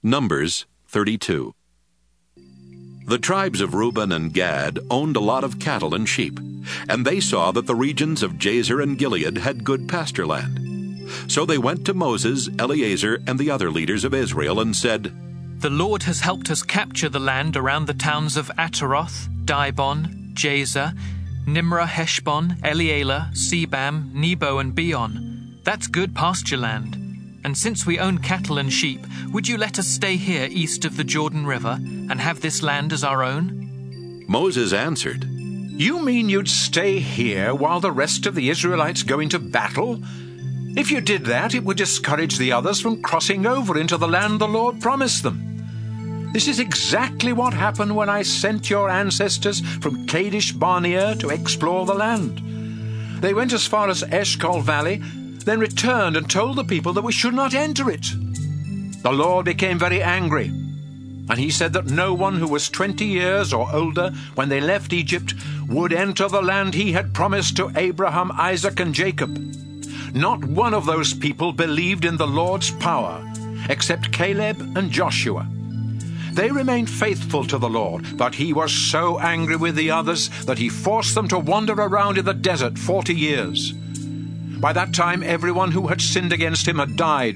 Numbers 32. The tribes of Reuben and Gad owned a lot of cattle and sheep, and they saw that the regions of Jazer and Gilead had good pasture land. So they went to Moses, Eleazar, and the other leaders of Israel and said, "The Lord has helped us capture the land around the towns of Ataroth, Dibon, Jazer, Nimrah, Heshbon, Elealeh, Sebam, Nebo, and Beon. That's good pasture land. And since we own cattle and sheep, would you let us stay here east of the Jordan River and have this land as our own?" Moses answered, "You mean you'd stay here while the rest of the Israelites go into battle? If you did that, it would discourage the others from crossing over into the land the Lord promised them. This is exactly what happened when I sent your ancestors from Kadesh Barnea to explore the land. They went as far as Eshcol Valley, then returned and told the people that we should not enter it. The Lord became very angry, and he said that no one who was 20 years or older when they left Egypt would enter the land he had promised to Abraham, Isaac, and Jacob. Not one of those people believed in the Lord's power, except Caleb and Joshua. They remained faithful to the Lord, but he was so angry with the others that he forced them to wander around in the desert 40 years. By that time, everyone who had sinned against him had died.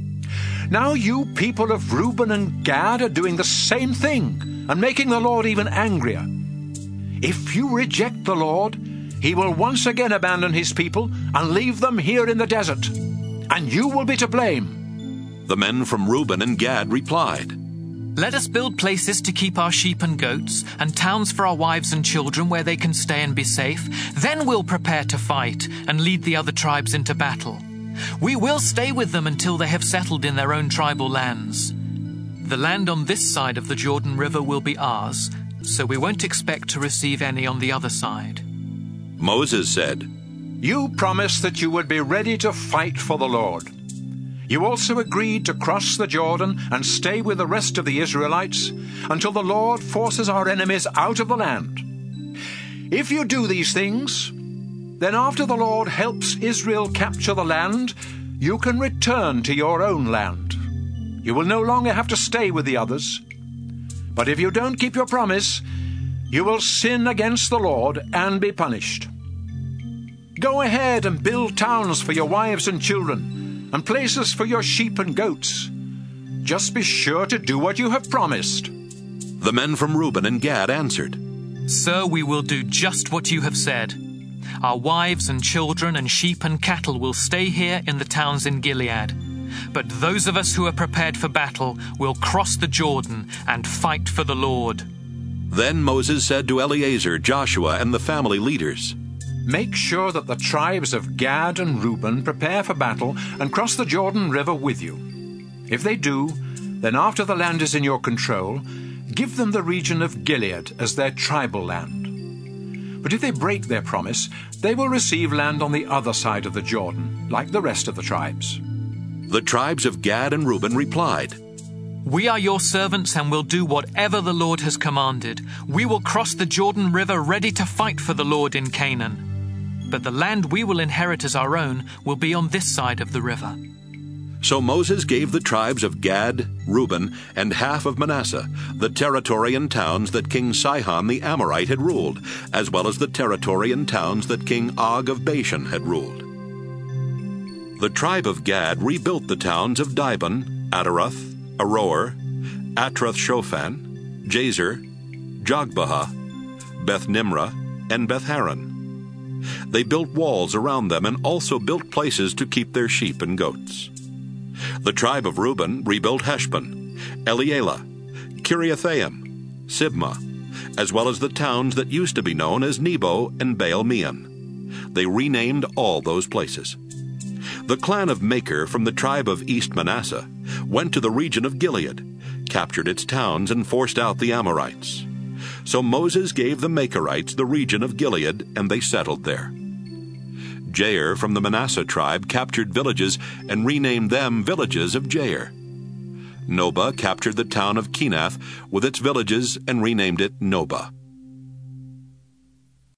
Now you people of Reuben and Gad are doing the same thing and making the Lord even angrier. If you reject the Lord, he will once again abandon his people and leave them here in the desert, and you will be to blame." The men from Reuben and Gad replied, "Let us build places to keep our sheep and goats, and towns for our wives and children where they can stay and be safe. Then we'll prepare to fight and lead the other tribes into battle. We will stay with them until they have settled in their own tribal lands. The land on this side of the Jordan River will be ours, so we won't expect to receive any on the other side." Moses said, "You promised that you would be ready to fight for the Lord. You also agreed to cross the Jordan and stay with the rest of the Israelites until the Lord forces our enemies out of the land. If you do these things, then after the Lord helps Israel capture the land, you can return to your own land. You will no longer have to stay with the others. But if you don't keep your promise, you will sin against the Lord and be punished. Go ahead and build towns for your wives and children, and places for your sheep and goats. Just be sure to do what you have promised." The men from Reuben and Gad answered, "Sir, we will do just what you have said. Our wives and children and sheep and cattle will stay here in the towns in Gilead. But those of us who are prepared for battle will cross the Jordan and fight for the Lord." Then Moses said to Eleazar, Joshua, and the family leaders, "Make sure that the tribes of Gad and Reuben prepare for battle and cross the Jordan River with you. If they do, then after the land is in your control, give them the region of Gilead as their tribal land. But if they break their promise, they will receive land on the other side of the Jordan, like the rest of the tribes." The tribes of Gad and Reuben replied, "We are your servants and will do whatever the Lord has commanded. We will cross the Jordan River ready to fight for the Lord in Canaan. But the land we will inherit as our own will be on this side of the river." So Moses gave the tribes of Gad, Reuben, and half of Manasseh the territory and towns that King Sihon the Amorite had ruled, as well as the territory and towns that King Og of Bashan had ruled. The tribe of Gad rebuilt the towns of Dibon, Ataroth, Aroer, Atroth-Shophan, Jazer, Jogbehah, Beth-Nimrah, and Beth-Haran. They built walls around them and also built places to keep their sheep and goats. The tribe of Reuben rebuilt Heshbon, Elealeh, Kiriathaim, Sibmah, as well as the towns that used to be known as Nebo and Baal-Meon. They renamed all those places. The clan of Machir from the tribe of East Manasseh went to the region of Gilead, captured its towns, and forced out the Amorites. So Moses gave the Machirites the region of Gilead, and they settled there. Jair from the Manasseh tribe captured villages and renamed them villages of Jair. Nobah captured the town of Kenath with its villages and renamed it Nobah.